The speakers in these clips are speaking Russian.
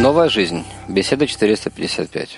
Новая жизнь. Беседа 455.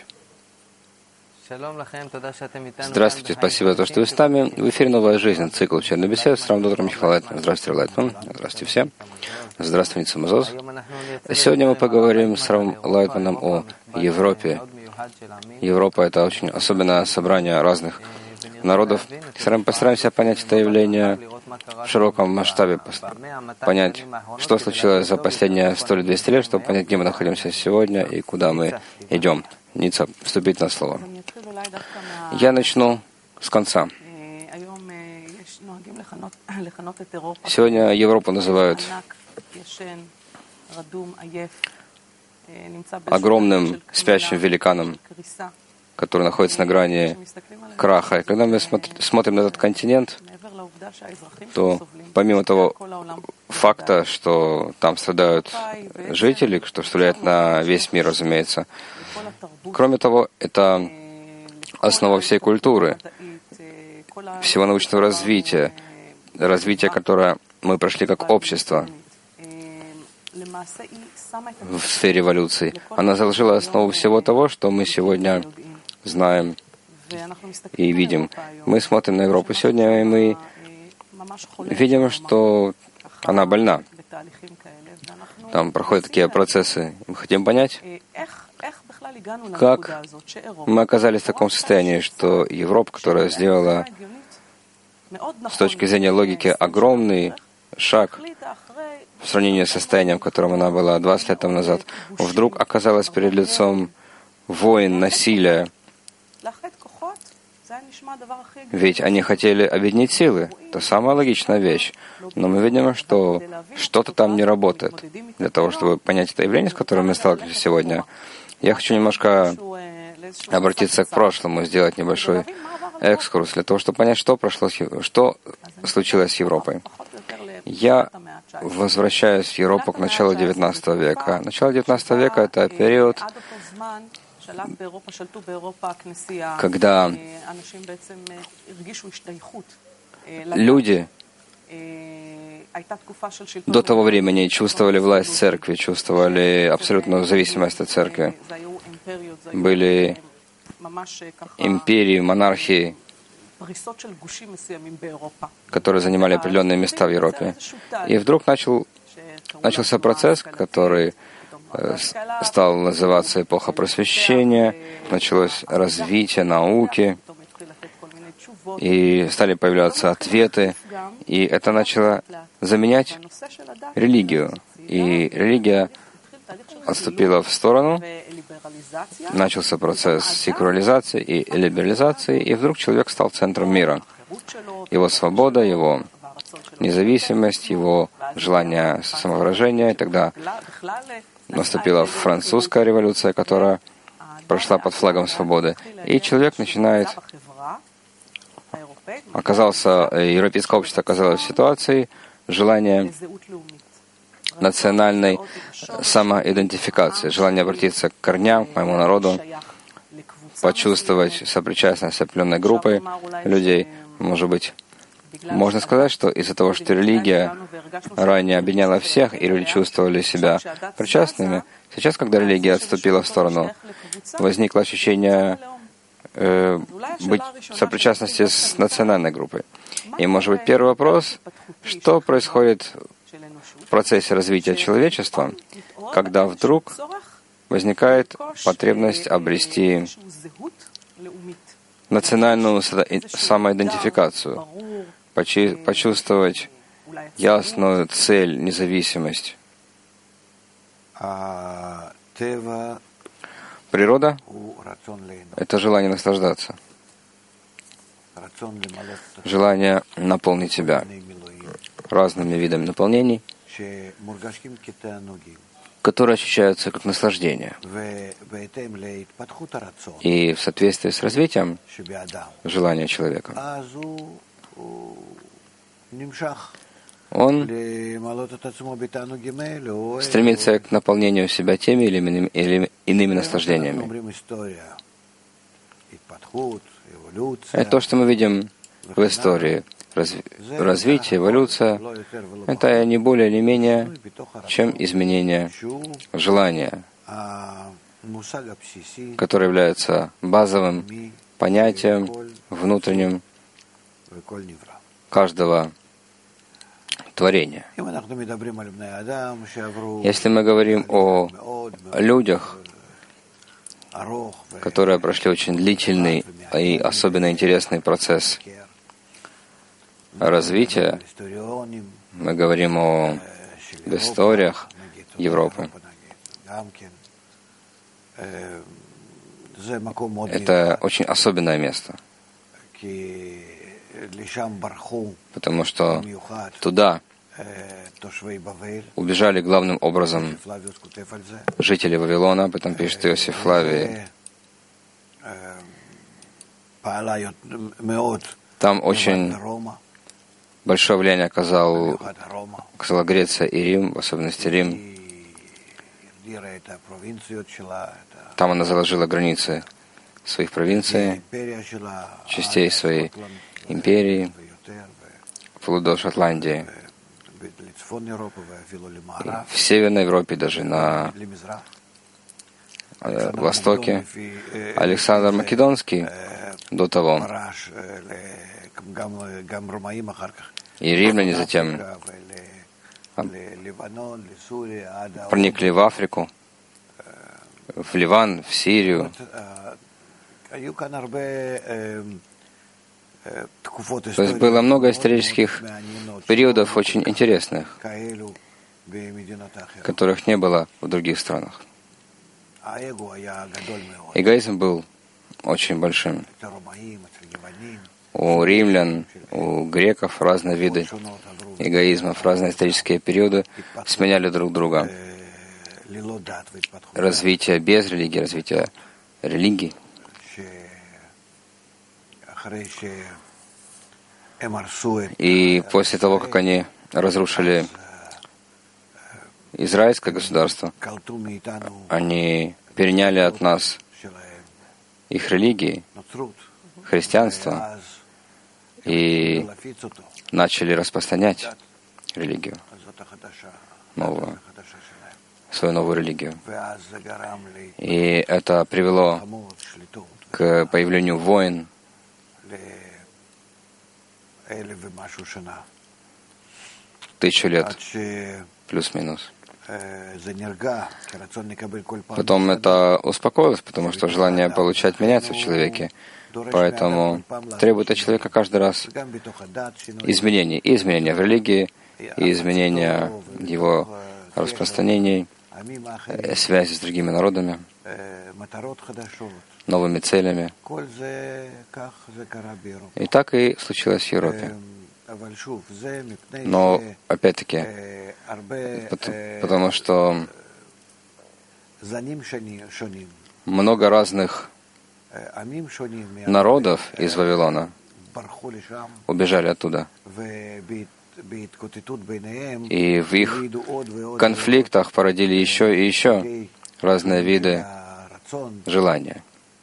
Здравствуйте, спасибо за то, что вы с нами. В эфире «Новая жизнь», цикл «Учебной беседы» с Равдотором Михаилом Лайтманом. Здравствуйте, Лайтман. Здравствуйте всем. Здравствуйте, Самозоз. Сегодня мы поговорим с Равом Лайтманом о Европе. Европа — это очень особенное собрание разных народов. Постараемся понять это явление в широком масштабе, понять, что случилось за последние 100 или 200 лет, чтобы понять, где мы находимся сегодня и куда мы идем. Ницца, вступить на слово. Я начну с конца. Сегодня Европу называют огромным спящим великаном, который находится на грани краха. И когда мы смотрим на этот континент, то помимо того факта, что там страдают жители, что влияет на весь мир, разумеется, кроме того, это основа всей культуры, всего научного развития, которое мы прошли как общество в сфере эволюции. Она заложила основу всего того, что мы сегодня знаем и видим. Мы смотрим на Европу сегодня, и мы видим, что она больна. Там проходят такие процессы. Мы хотим понять, как мы оказались в таком состоянии, что Европа, которая сделала с точки зрения логики огромный шаг в сравнении с состоянием, в котором она была 20 лет тому назад, вдруг оказалась перед лицом войн, насилия. Ведь они хотели объединить силы. Это самая логичная вещь. Но мы видим, что что-то там не работает. Для того, чтобы понять это явление, с которым мы сталкиваемся сегодня, я хочу немножко обратиться к прошлому, сделать небольшой экскурс, для того, чтобы понять, что случилось с Европой. Я возвращаюсь в Европу к началу XIX века. Начало XIX века — это период, когда люди до того времени чувствовали власть церкви, чувствовали абсолютную зависимость от церкви. Были империи, монархии, которые занимали определенные места в Европе. И вдруг начался процесс, который стал называться эпоха просвещения, началось развитие науки, и стали появляться ответы, и это начало заменять религию. И религия отступила в сторону, начался процесс секуляризации и либерализации, и вдруг человек стал центром мира. Его свобода, его независимость, его желание самовыражения, и тогда наступила французская революция, которая прошла под флагом свободы. И человек начинает... Европейское общество оказалось в ситуации желания национальной самоидентификации, желание обратиться к корням, к моему народу, почувствовать сопричастность с определенной группой людей. Может быть, можно сказать, что из-за того, что религия ранее объединяла всех, и люди чувствовали себя причастными, сейчас, когда религия отступила в сторону, возникло ощущение быть в сопричастности с национальной группой. И, может быть, первый вопрос, что происходит в процессе развития человечества, когда вдруг возникает потребность обрести национальную самоидентификацию, почувствовать ясную цель, независимость. Природа — это желание наслаждаться, желание наполнить себя разными видами наполнений, которые ощущаются как наслаждение. И в соответствии с развитием желания человека, он стремится к наполнению себя теми или иными наслаждениями. Это то, что мы видим в истории. Развитие, эволюция — это не более, не менее, чем изменение желания, который является базовым понятием внутренним каждого творения. Если мы говорим о людях, которые прошли очень длительный и особенно интересный процесс развития, мы говорим о историях Европы. Это очень особенное место, потому что туда убежали главным образом жители Вавилона, об этом пишет Иосиф Флавий. Там очень большое влияние оказала Греция и Рим, в особенности Рим. Там она заложила границы своих провинций, частей своей империи, вплоть до Шотландии, в Северной Европе, даже на Востоке. Александр Македонский до того, и римляне затем проникли в Африку, в Ливан, в Сирию. То есть было много исторических периодов очень интересных, которых не было в других странах. Эгоизм был очень большим. У римлян, у греков разные виды эгоизмов, разные исторические периоды сменяли друг друга. Развитие без религии, развитие религии. И после того, как они разрушили израильское государство, они переняли от нас их религии, христианство, и начали распространять религию, новую, свою новую религию. И это привело к появлению войн тысячу лет, плюс-минус. Потом это успокоилось, потому что желание получать меняется в человеке. Поэтому требует от человека каждый раз изменений. И изменения в религии, и изменения его распространений, связи с другими народами, новыми целями. И так и случилось в Европе. Но, опять-таки, потому что много разных народов из Вавилона убежали оттуда. И в их конфликтах породили еще и еще разные виды желания.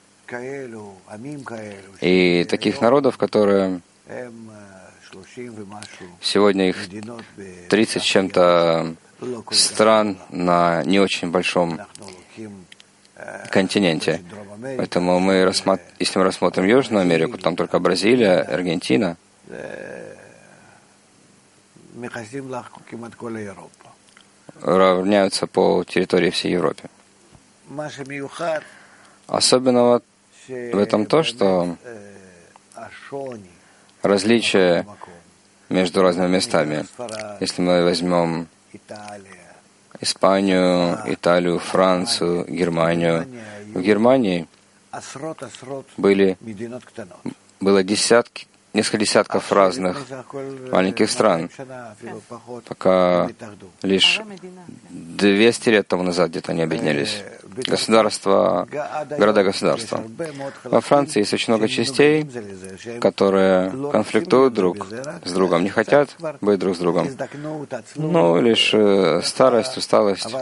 И таких народов, которые сегодня их 30 с чем-то стран на не очень большом континенте. Поэтому если мы рассмотрим Южную Америку, там только Бразилия, Аргентина, равняются по территории всей Европы. Особенного в этом то, что различия между разными местами. Если мы возьмем Испанию, Италию, Францию, Германию. В Германии было несколько десятков разных маленьких стран, пока лишь 200 лет тому назад где-то они объединились. Государства, города-государства. Во Франции есть очень много частей, которые конфликтуют друг с другом, не хотят быть друг с другом. Но лишь старость, усталость.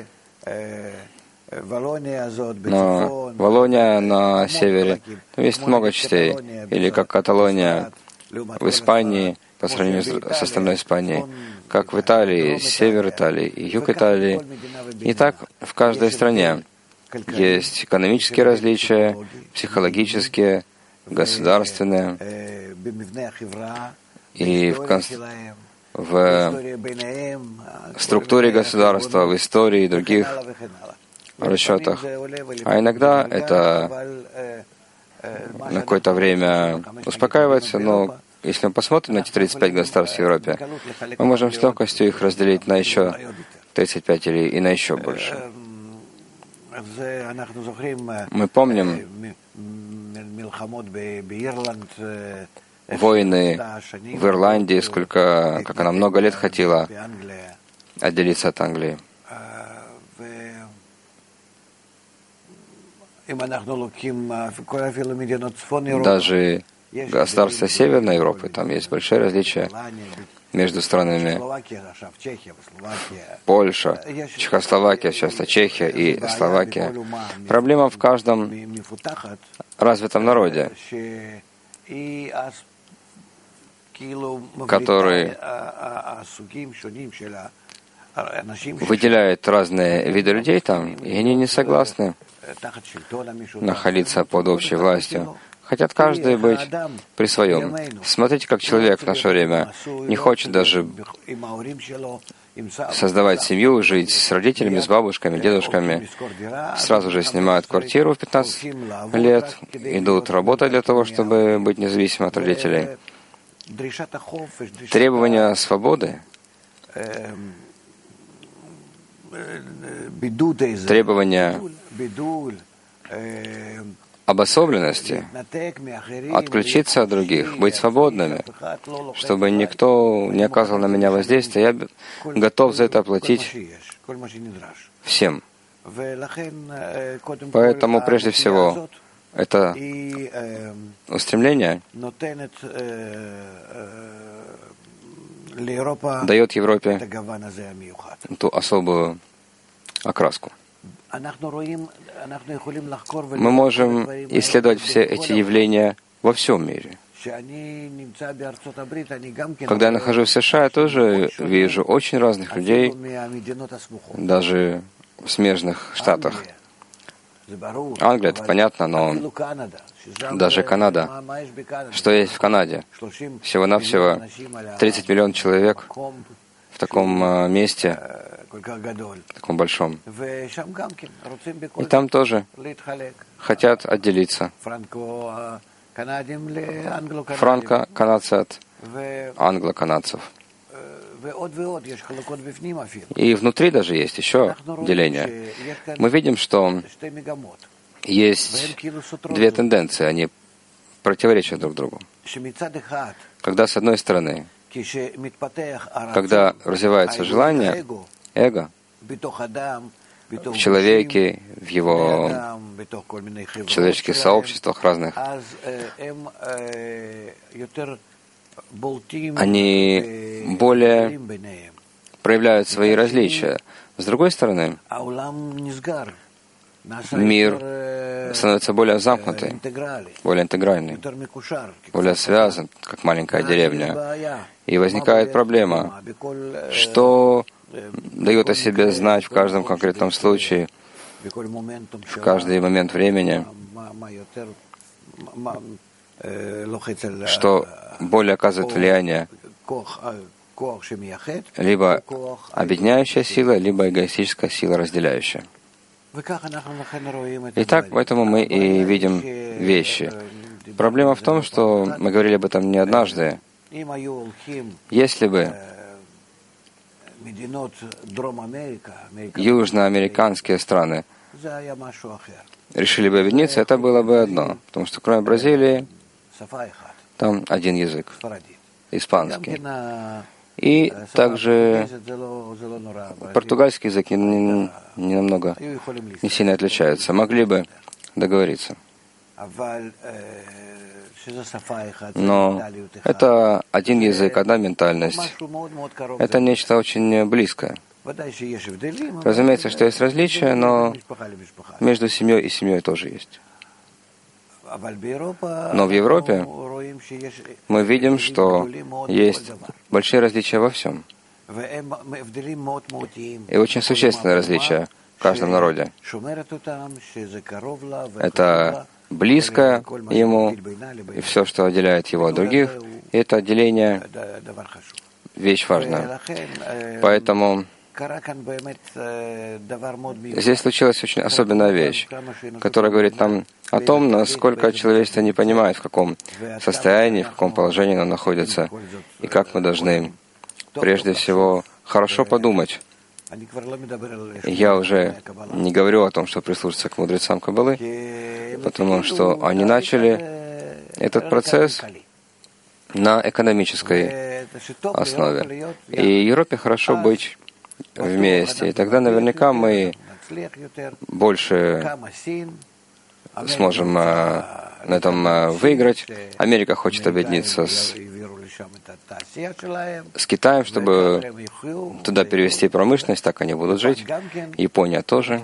Но Валлония на севере, там есть много частей, или как Каталония в Испании, по сравнению с остальной Испанией, как в Италии, север Италии и юг Италии. И так в каждой стране есть экономические различия, психологические, государственные, и в структуре государства, в истории и других расчетах. А иногда это на какое-то время успокаивается, но если мы посмотрим на эти 35 государств в Европе, мы можем с легкостью их разделить на еще 35 или и на еще больше. Мы помним войны в Ирландии, как она много лет хотела отделиться от Англии. Даже государства Северной Европы, там есть большие различия между странами Польша, Чехословакия, сейчас Чехия и Словакия. Проблема в каждом развитом народе, который выделяет разные виды людей там, и они не согласны находиться под общей властью. Хотят каждый быть при своем. Смотрите, как человек в наше время не хочет даже создавать семью, жить с родителями, с бабушками, дедушками. Сразу же снимают квартиру в 15 лет, идут работать для того, чтобы быть независимым от родителей. Требования свободы, требования обособленности, отключиться от других, быть свободными, чтобы никто не оказывал на меня воздействия, я готов за это платить всем. Поэтому, прежде всего, это устремление дает Европе ту особую окраску. Мы можем исследовать все эти явления во всем мире. Когда я нахожусь в США, я тоже вижу очень разных людей, даже в смежных штатах. Англия, это понятно, но даже Канада. Что есть в Канаде? Всего-навсего 30 миллионов человек в таком месте, таком большом. И там тоже хотят отделиться. Франко-канадцы от англо-канадцев. И внутри даже есть еще деление. Мы видим, что есть две тенденции, они противоречат друг другу. Когда, с одной стороны, когда развивается желание, эго, в человеке, в его человеческих сообществах разных, они более проявляют свои различия. С другой стороны, мир становится более замкнутый, более интегральный, более связан, как маленькая деревня. И возникает проблема, что дает о себе знать в каждом конкретном случае, в каждый момент времени, что более оказывает влияние либо объединяющая сила, либо эгоистическая сила, разделяющая. Итак, поэтому мы и видим вещи. Проблема в том, что мы говорили об этом не однажды. Если бы южноамериканские страны решили бы объединиться, это было бы одно. Потому что кроме Бразилии, там один язык, испанский. И также португальский язык не намного, не сильно отличается. Могли бы договориться. Но это один язык, одна ментальность. Это нечто очень близкое. Разумеется, что есть различия, но между семьей и семьей тоже есть. Но в Европе мы видим, что есть большие различия во всем. И очень существенные различия в каждом народе. Это близко ему, и все, что отделяет его от других, это отделение — вещь важная. Поэтому здесь случилась очень особенная вещь, которая говорит нам о том, насколько человечество не понимает, в каком состоянии, в каком положении оно находится, и как мы должны, прежде всего, хорошо подумать. Я уже не говорю о том, что прислушаться к мудрецам Каббалы, потому что они начали этот процесс на экономической основе. И Европе хорошо быть вместе. И тогда наверняка мы больше сможем на этом выиграть. Америка хочет объединиться с Китаем, чтобы туда перевести промышленность, так они будут жить. Япония тоже.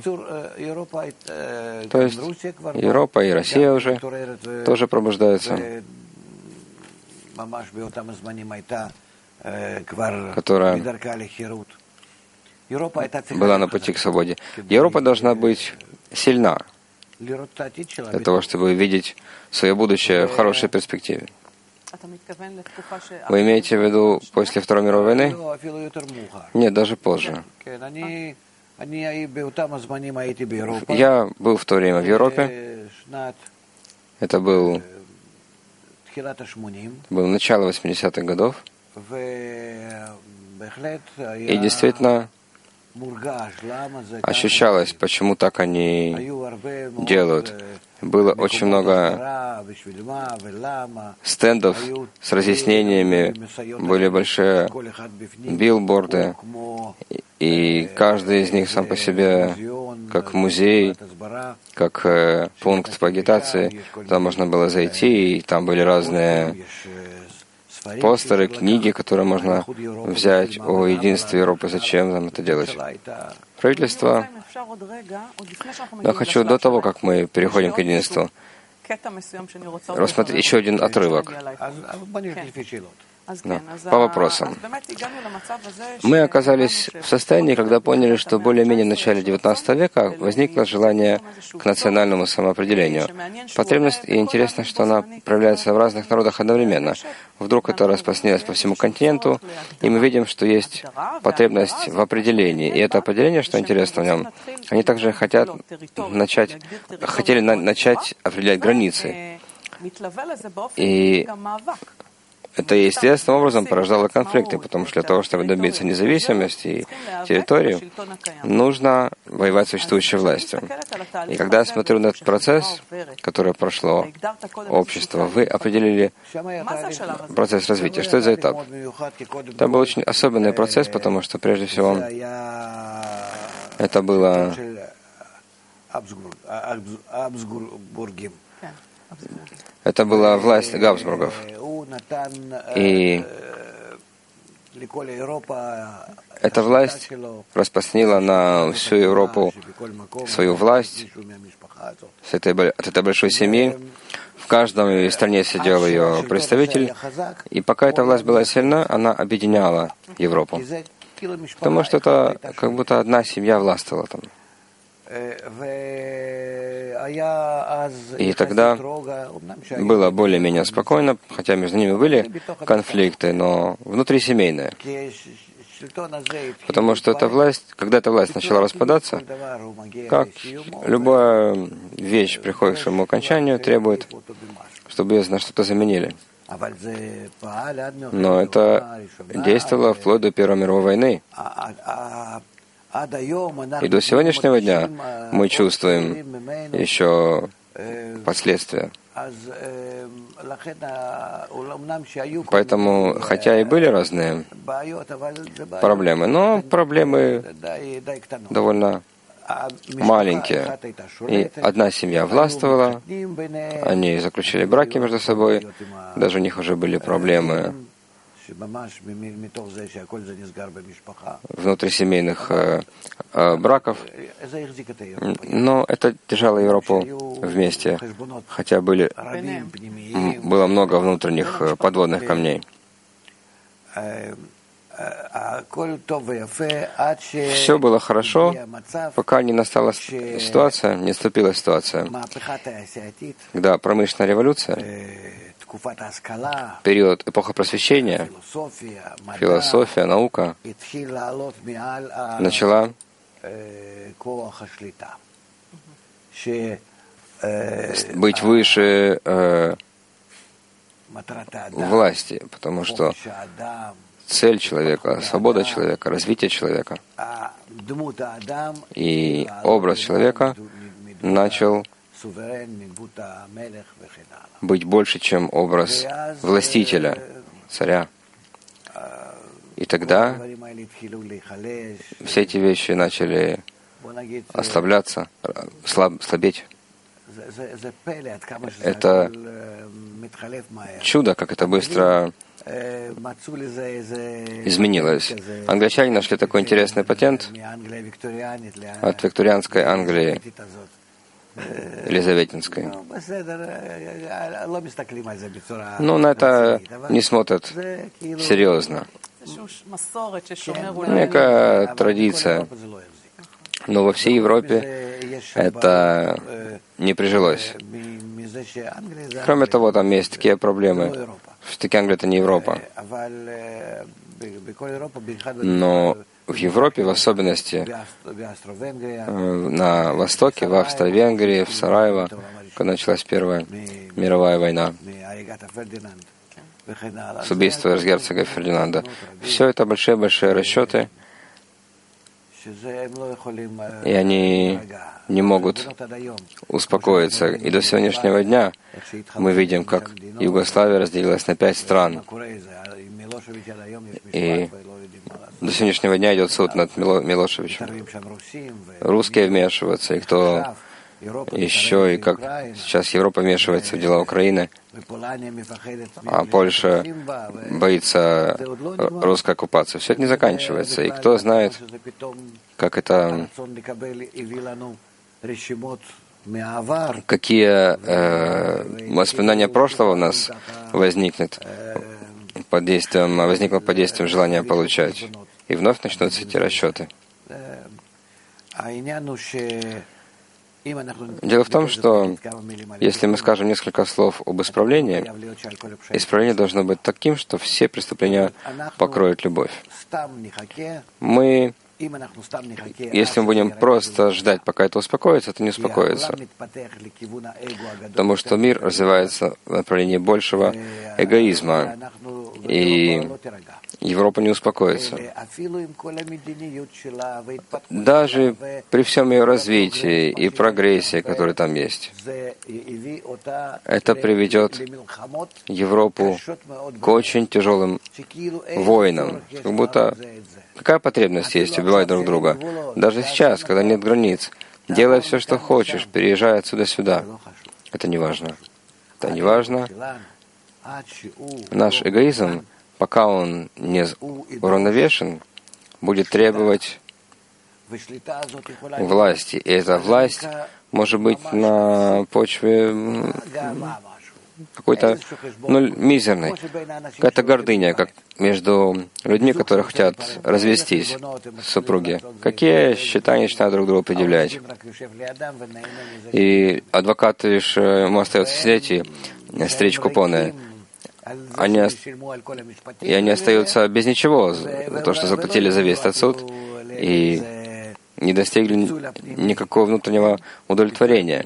То есть Европа и Россия уже тоже пробуждаются, которая была на пути к свободе. Европа должна быть сильна для того, чтобы видеть свое будущее в хорошей перспективе. Вы имеете в виду после Второй мировой войны? Нет, даже позже. Я был в то время в Европе. Это было начало 80-х годов. И действительно ощущалось, почему так они делают. Было очень много стендов с разъяснениями, были большие билборды, и каждый из них сам по себе как музей, как пункт по агитации. Там можно было зайти, и там были разные постеры, книги, которые можно взять о единстве Европы, зачем нам это делать. Правительство. Я хочу до того, как мы переходим к единству, рассмотреть еще один отрывок. Да. По вопросам. Мы оказались в состоянии, когда поняли, что более-менее в начале XIX века возникло желание к национальному самоопределению. Потребность, и интересно, что она проявляется в разных народах одновременно. Вдруг это распространилось по всему континенту, и мы видим, что есть потребность в определении. И это определение, что интересно в нем, они также хотели начать определять границы. И это естественным образом порождало конфликты, потому что для того, чтобы добиться независимости и территории, нужно воевать с существующей властью. И когда я смотрю на этот процесс, который прошло общество, вы определили процесс развития. Что это за этап? Это был очень особенный процесс, потому что, прежде всего, это было была власть Габсбургов. И эта власть распространила на всю Европу свою власть от этой большой семьи. В каждой стране сидел ее представитель. И пока эта власть была сильна, она объединяла Европу. Потому что это как будто одна семья властвовала там. И тогда было более-менее спокойно, хотя между ними были конфликты, но внутрисемейные. Потому что эта власть, когда эта власть начала распадаться, как любая вещь, приходит к своему окончанию, требует, чтобы ее на что-то заменили. Но это действовало вплоть до Первой мировой войны. И до сегодняшнего дня мы чувствуем еще последствия. Поэтому, хотя и были разные проблемы, но проблемы довольно маленькие. И одна семья властвовала, они заключили браки между собой, даже у них уже были проблемы внутрисемейных браков, но это держало Европу вместе, хотя было много внутренних подводных камней. Все было хорошо, пока не настала ситуация, не наступила ситуация, когда промышленная революция, период, эпоха просвещения, философия, наука начала быть выше власти, потому что цель человека, свобода человека, развитие человека и образ человека начал быть больше, чем образ властителя, царя. И тогда все эти вещи начали ослабляться, слабеть. Это чудо, как это быстро изменилось. Англичане нашли такой интересный патент от викторианской Англии, Елизаветинской. Но на это не смотрят серьезно. Некая традиция. Но во всей Европе это не прижилось. Кроме того, там есть такие проблемы. Все-таки Англия — это не Европа. Но в Европе, в особенности на Востоке, в Австро-Венгрии, в Сараево, когда началась Первая мировая война, с убийства эрцгерцога Фердинанда, все это большие-большие расчеты, и они не могут успокоиться. И до сегодняшнего дня мы видим, как Югославия разделилась на 5 стран. И до сегодняшнего дня идет суд над Милошевичем. Русские вмешиваются, и кто еще, и как сейчас Европа вмешивается в дела Украины, а Польша боится русской оккупации. Все это не заканчивается. И кто знает, как это, какие воспоминания прошлого у нас возникнут под действием желания получать. И вновь начнутся эти расчеты. Дело в том, что если мы скажем несколько слов об исправлении, исправление должно быть таким, что все преступления покроют любовь. Если мы будем просто ждать, пока это успокоится, это не успокоится. Потому что мир развивается в направлении большего эгоизма, и Европа не успокоится. Даже при всем ее развитии и прогрессе, который там есть, это приведет Европу к очень тяжелым войнам. Как будто какая потребность есть убивать друг друга? Даже сейчас, когда нет границ, делай все, что хочешь, переезжай отсюда сюда. Это не важно. Это не важно. Наш эгоизм, пока он не уравновешен, будет требовать власти. И эта власть может быть на почве какой-то мизерной, какая-то гордыня, как между людьми, которые хотят развестись, супруги. Какие счета они начинают друг другу предъявлять. И адвокаты лишь ему остается сидеть и стричь купоны. Они остаются без ничего, за то, что заплатили за весь этот суд, и не достигли никакого внутреннего удовлетворения.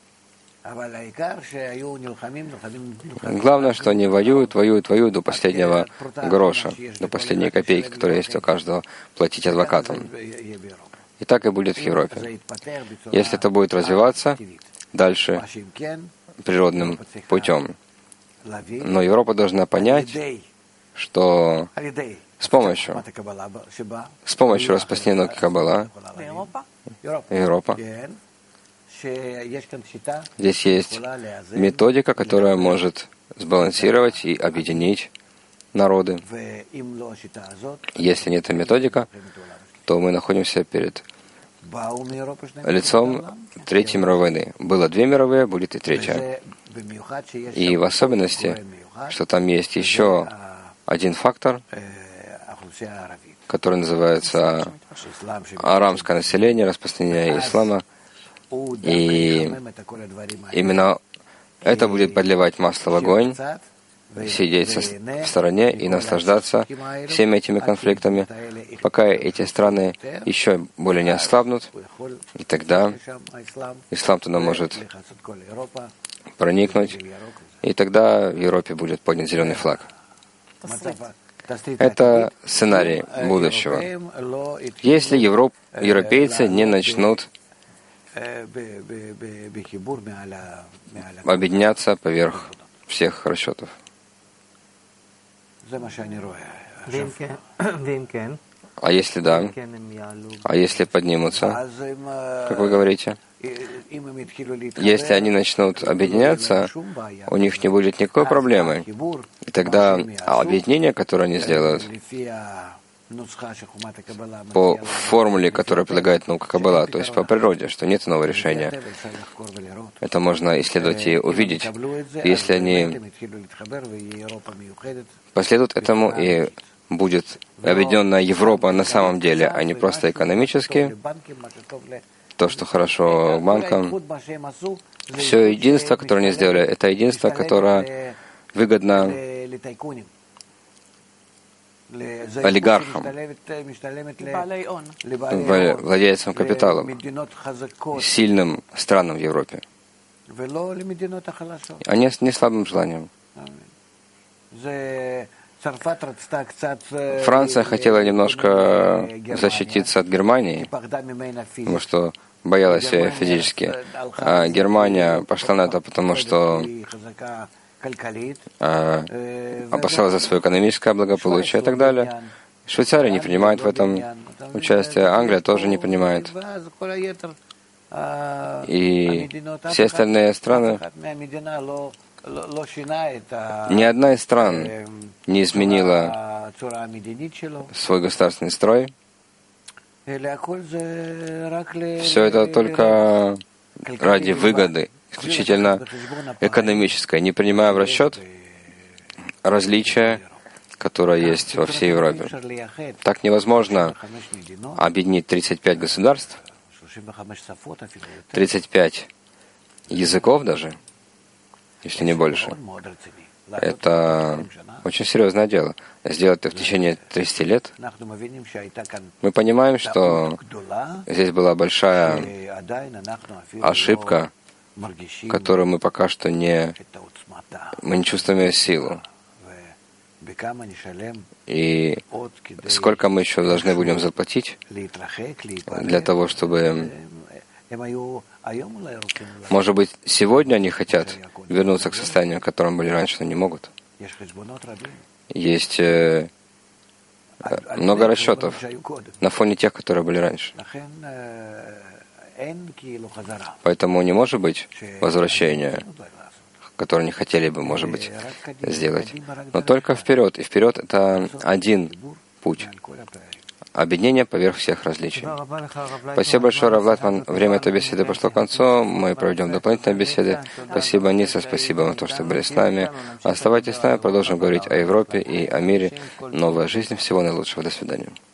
Главное, что они воюют до последнего гроша, до последней копейки, которая есть у каждого, платить адвокатам. И так и будет в Европе. Если это будет развиваться дальше природным путем. Но Европа должна понять, что с помощью распространения науки Каббала, Европа, здесь есть методика, которая может сбалансировать и объединить народы. Если не эта методика, то мы находимся перед лицом Третьей мировой войны. Было 2 мировые, будет и 3. И в особенности, что там есть еще один фактор, который называется арамское население, распространение ислама. И именно это будет подливать масло в огонь, сидеть в стороне и наслаждаться всеми этими конфликтами, пока эти страны еще более не ослабнут, и тогда ислам туда может проникнуть, и тогда в Европе будет поднят зеленый флаг. Это сценарий будущего. Если европейцы не начнут объединяться поверх всех расчетов. А если да? А если поднимутся? Как вы говорите? Если они начнут объединяться, у них не будет никакой проблемы. И тогда объединение, которое они сделают, по формуле, которую предлагает наука Каббала, то есть по природе, что нет иного решения. Это можно исследовать и увидеть. Если они последуют этому, и будет объединенная Европа на самом деле, а не просто экономически, то, что хорошо банкам, все единство, которое они сделали, это единство, которое выгодно олигархам, владельцам капитала, сильным странам в Европе, а не слабым желанием. Франция хотела немножко защититься от Германии, потому что боялась ее физически, а Германия пошла на это, потому что опасалась за свое экономическое благополучие и так далее. Швейцария не принимает в этом участие, Англия тоже не принимает. И все остальные страны, ни одна из стран не изменила свой государственный строй. Все это только ради выгоды, исключительно экономической, не принимая в расчет различия, которое есть во всей Европе. Так невозможно объединить 35 государств, 35 языков даже, если не больше. Это очень серьезное дело. Сделать это в течение 30 лет. Мы понимаем, что здесь была большая ошибка, которую мы пока что не чувствуем ее силу. И сколько мы еще должны будем заплатить для того, чтобы... Может быть, сегодня они хотят вернуться к состоянию, в котором были раньше, но не могут. Есть много расчетов на фоне тех, которые были раньше. Поэтому не может быть возвращения, которое не хотели бы, может быть, сделать. Но только вперед. И вперед — это один путь. Объединение поверх всех различий. Спасибо большое, Рав Лайтман. Время этой беседы пошло к концу. Мы проведем дополнительные беседы. Спасибо, Ниса. Спасибо вам за то, что были с нами. Оставайтесь с нами. Продолжим говорить о Европе и о мире. Новая жизнь. Всего наилучшего. До свидания.